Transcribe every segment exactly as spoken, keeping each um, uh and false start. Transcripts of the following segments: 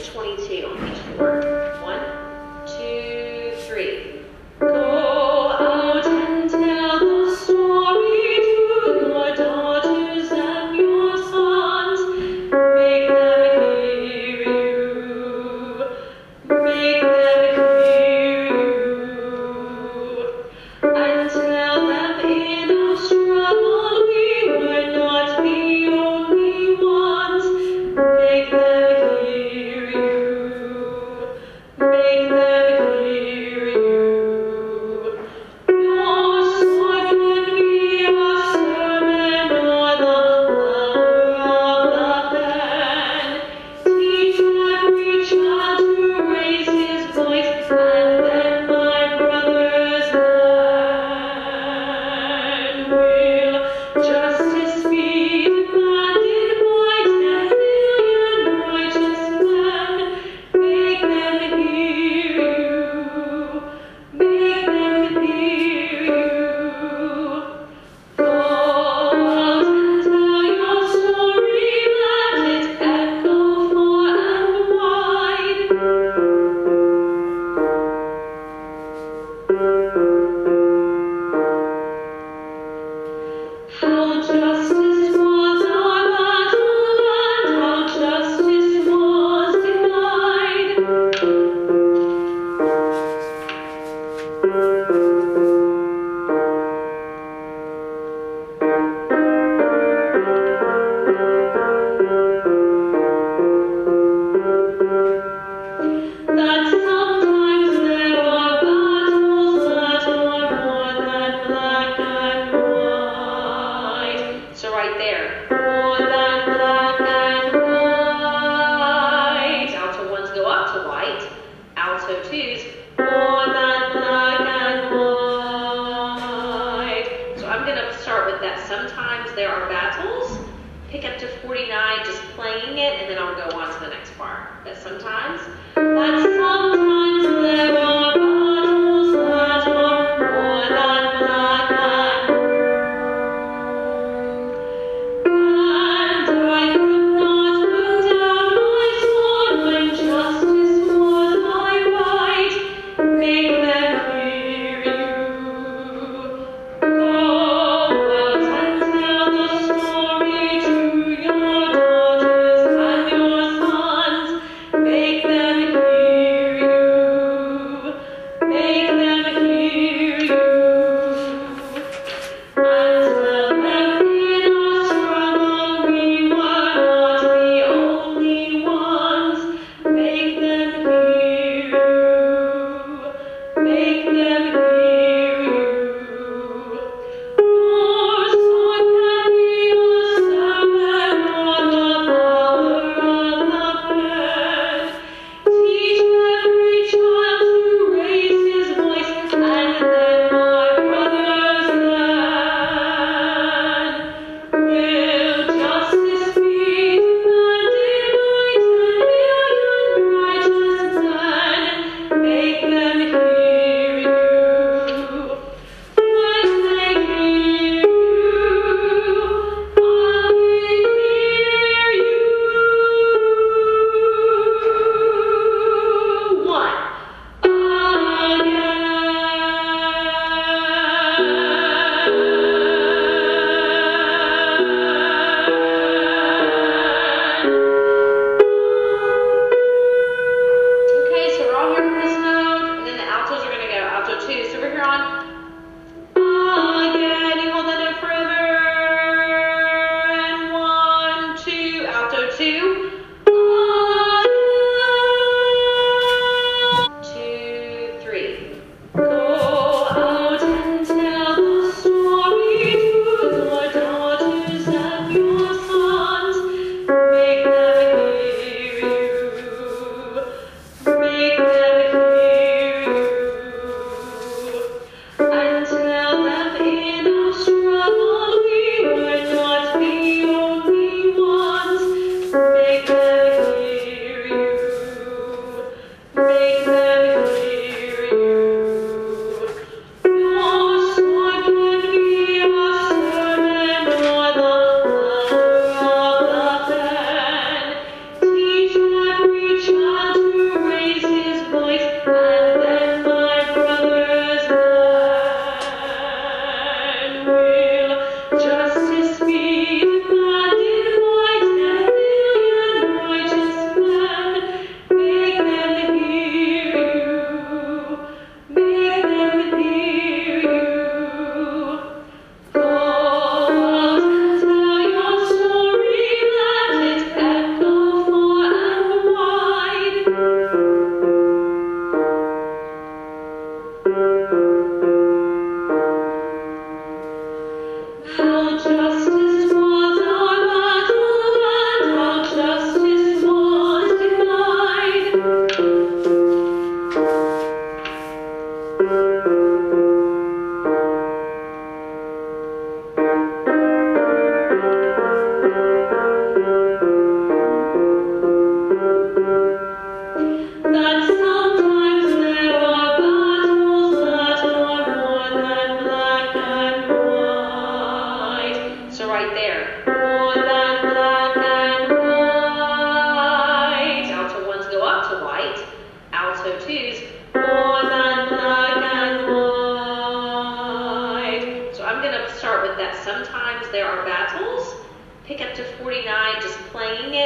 twenty-two on page four. One, two, three. Go out and tell the story to your daughters and your sons. Make them hear you. Make them hear you. And tell them in our struggle we were not the only ones. Make them hear you. Make them hear you. Your sword can be a sermon or the power of the pen. Teach every child to raise his voice, and then my brothers then will justice be demanded by ten million righteous men. Make them hear you. Make them hear you. Go out and tell your story, let it echo far and wide. How justice was our battle and how justice was denied. That sometimes there are battles that are more than black and white. So right there, more than black and white. Alto ones go up to white. Alto twos, more than black and white. So I'm going to start with that. Sometimes there are battles. Pick up to forty-nine, just playing it, and then I'll go on to the next part. But sometimes, that sometimes there are battles that are more than black and white. And I could not put down my sword when justice was my right. Make them hear you. Go out and tell the story to your daughters and your sons. Make them hear you. Make them hear you. And tell them in our struggle we were not the only ones. Make them hear you. Make them hear you. Your sword can be a sermon or the power of the pen. Teach every child to raise his voice, and then my brothers then will justice be demanded by ten million righteous men. Make them hear you. When they hear you, I will hear you. One. Okay, so we're all here in this mode, and then the altos are going to go alto two. So we're here on again. You hold that note forever. And one, two, alto two. Two, three. Go out and tell the story to your daughters and your sons. Make them hear you. Make them hear you. And tell them in our struggle we were not the only ones. Make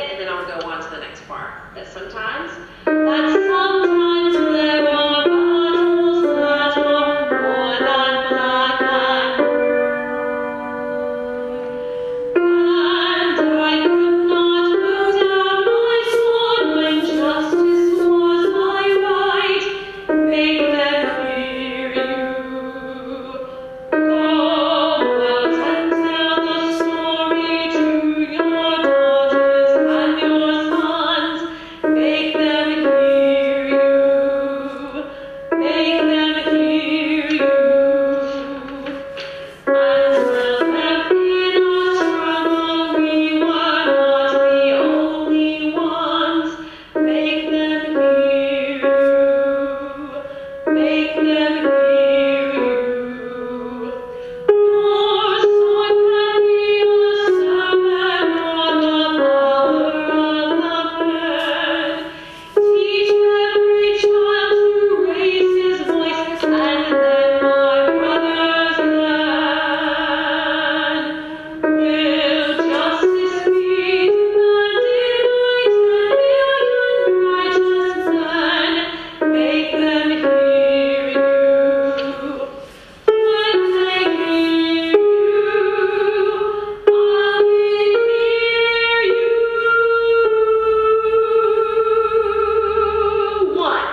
it, and then I'll go on to the next part. But sometimes, that sometimes there are battles that are more than black and white. And I could not put down my sword when justice was my right. Make them hear you. Go out and tell the story to your daughters and your sons. Make them hear you. Make them hear you. And tell them in our struggle we were not the only ones. Make them hear you. Make them hear you. Your sword can be a sermon on the power of the pen. Teach every child to raise his voice, and then my brothers learn. Will justice be demanded by ten million righteous men? Make them hear you. When they hear you, I will hear you. One.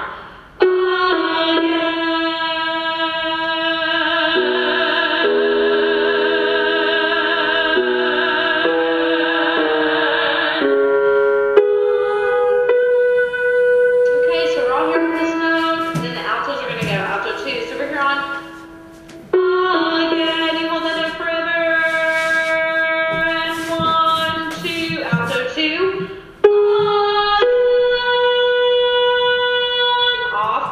Okay, so we're all here for this note. Then the altos are going to go alto two. So we're here on again. You hold that note forever. And one, two, alto two. On, off.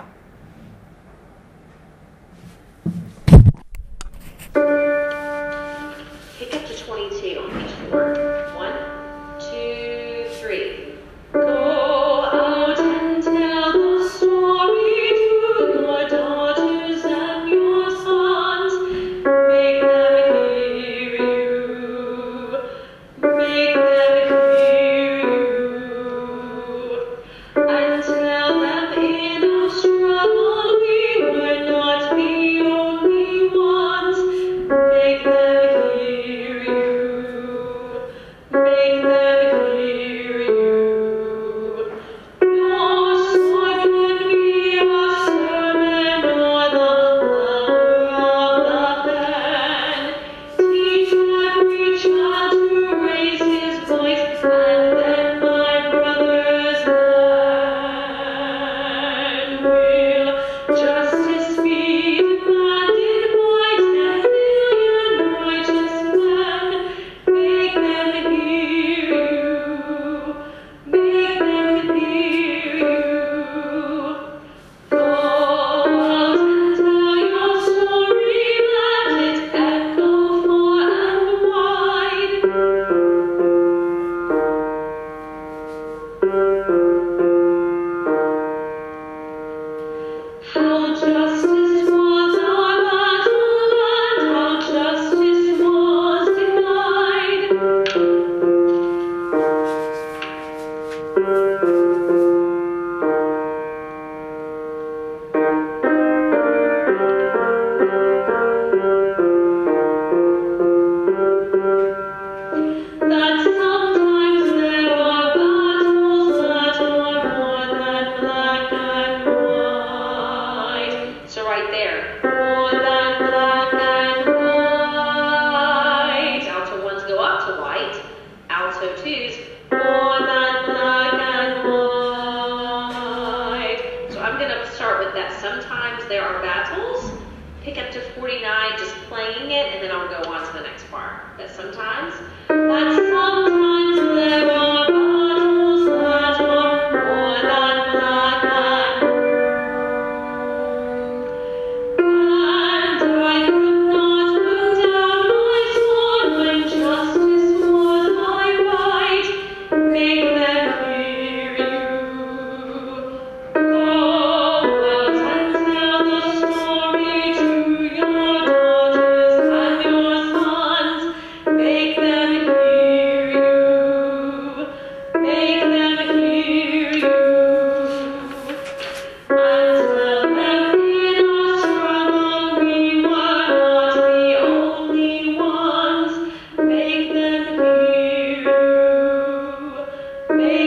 Pick up to twenty-two on page four. One, two, three. Go out and tell the story to your daughters and your sons. Make them hear you. Make them hear you. And tell them in our struggle we were not the only ones. Make them hear you. Make them hear you. Your sword can be a sermon on the power of the pen. Teach every child to raise his voice, and then my brothers learn. Will justice be demanded by ten million righteous men? Make them hear you. Make them hear you. Go out and tell your story, let it echo far and wide. How justice was our battle and how justice was denied. That sometimes there are battles that are more than black and white. So right there, more than black and white. Alto ones go up to white. Alto twos, more than black and white. So I'm going to start with that. Sometimes there are battles. Pick up to forty-nine, just playing it, and then I'll go on to the next part. But sometimes, that sometimes there are battles that are more than black and white. And I could not put down my sword when justice was my right. Make them hear you. Go out and tell the story to your daughters and your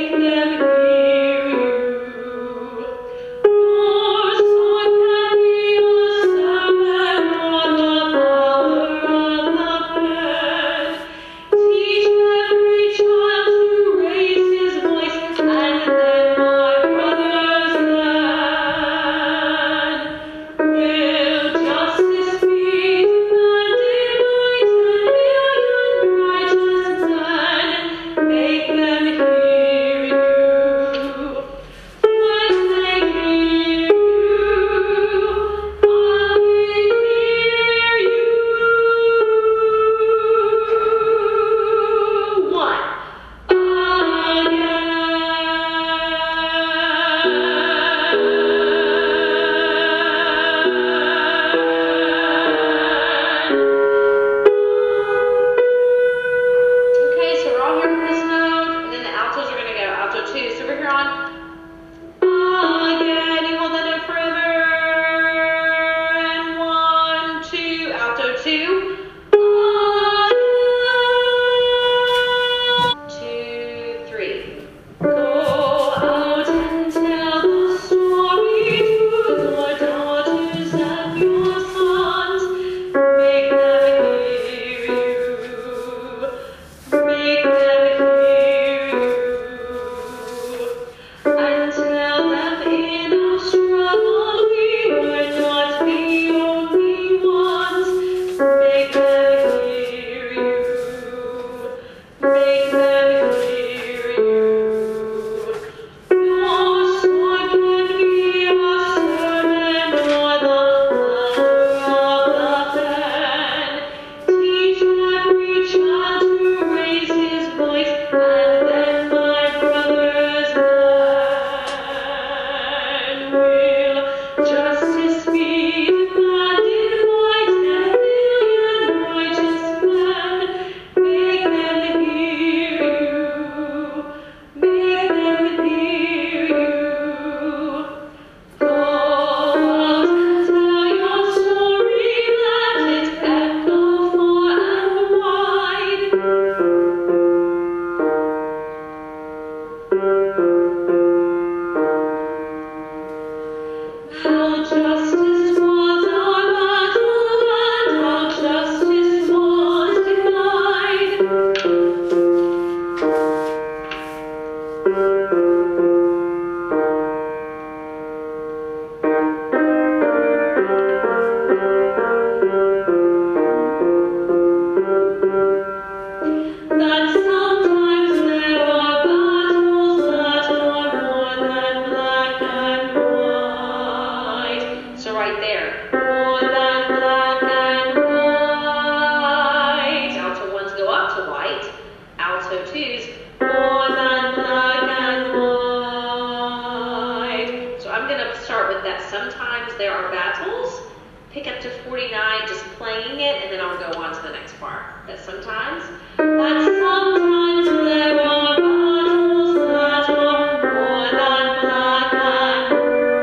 pick up to forty-nine just playing it, and then I'll go on to the next part. But sometimes, that sometimes there are battles that are more than black and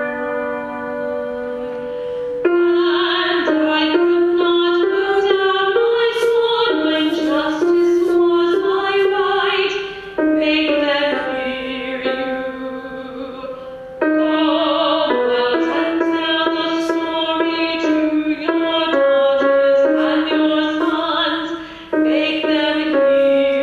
white. And I could not put down my sword when justice was my right. Make them hear you. Go out and tell the story to your daughters and your sons. Make them hear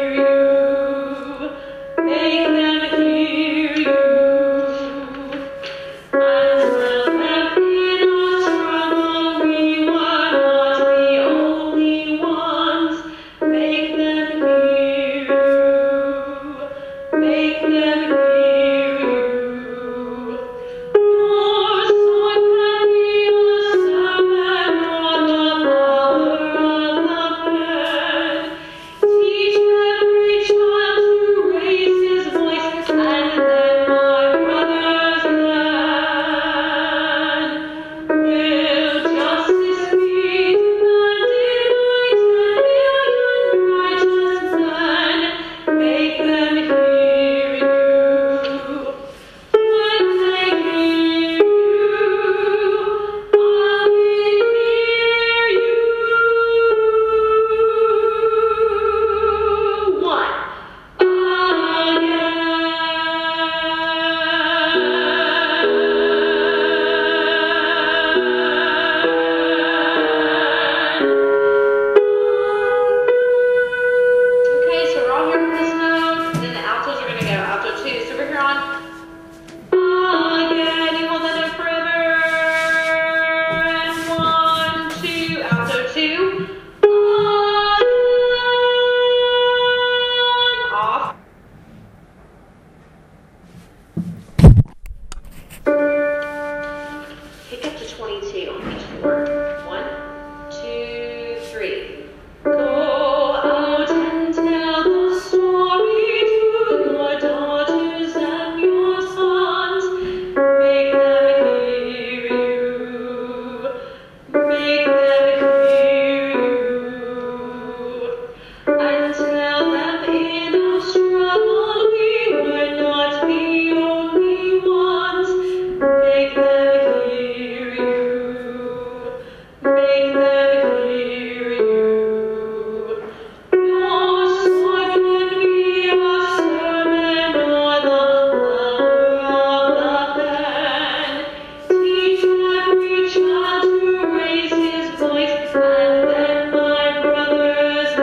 four. One, two, three. Go out and tell the story to your daughters and your sons. Make them hear you. Make them hear you. And tell them in our struggle we were not the only ones. Make them hear you. Make them hear you. Your sword can be a sermon or the power of the pen. Teach every child to raise his voice, and then my brothers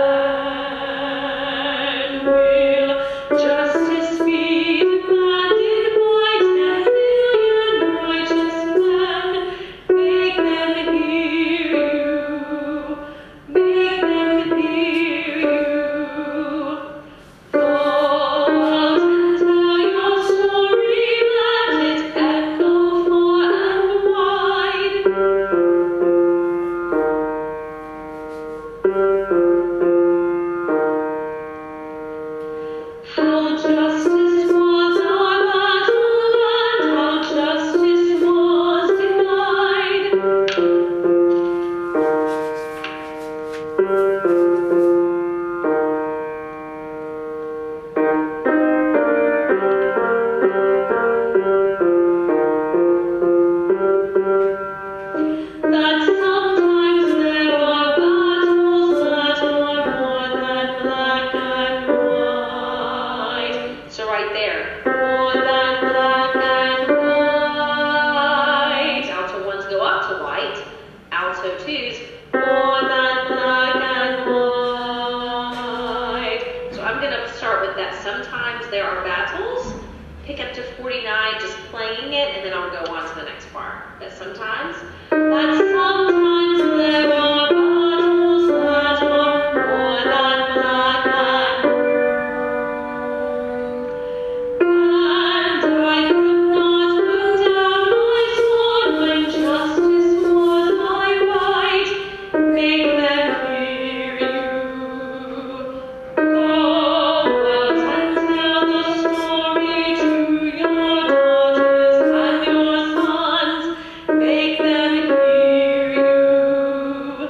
then will justice be demanded by ten million righteous men. Make them hear you. Make them hear you. Go out and tell your story, let it echo far and wide. How justice was our battle and how justice was denied. That sometimes there are battles that are more than black and white. So right there, more than black and white. Alto ones go up to white. Alto twos, more than black and white. So I'm going to start with that. Sometimes there are battles. Pick up to forty-nine, just playing it, and then I'll go on to the next part. But sometimes, that sometimes there are battles that are more than black and white. And I could not put down my sword when justice was my right. Make them hear you. Go out and tell the story to your daughters and your sons. Make them hear you.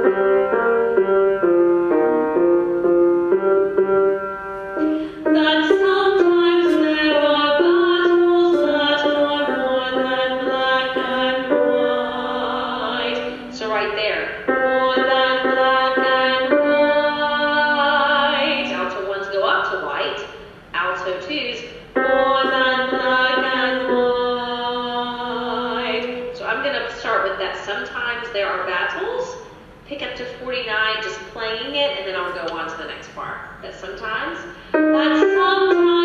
That sometimes there are battles that are more than black and white. So right there, more than black and white. Alto ones go up to white. Alto twos, more than black and white. So I'm going to start with that. Sometimes there are battles. Pick up to forty-nine, just playing it, and then I'll go on to the next part. That sometimes, that sometimes.